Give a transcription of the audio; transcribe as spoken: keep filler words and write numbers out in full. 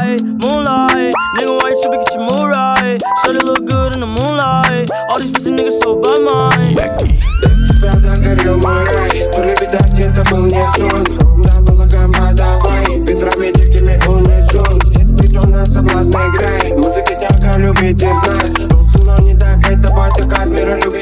moonlight, moonlight. Nigga, why you trippin', get your mood right. Shawty look good in the moonlight. All these pussy niggas so by mine. Правда горел мой рай. То ли видать это был не сон. Ровно была гамма, давай. Ветрами дикими унисон. Здесь придённо соблазна играй. Музыки тяга любить и знать. Что сило не так, это батя, как мира любит.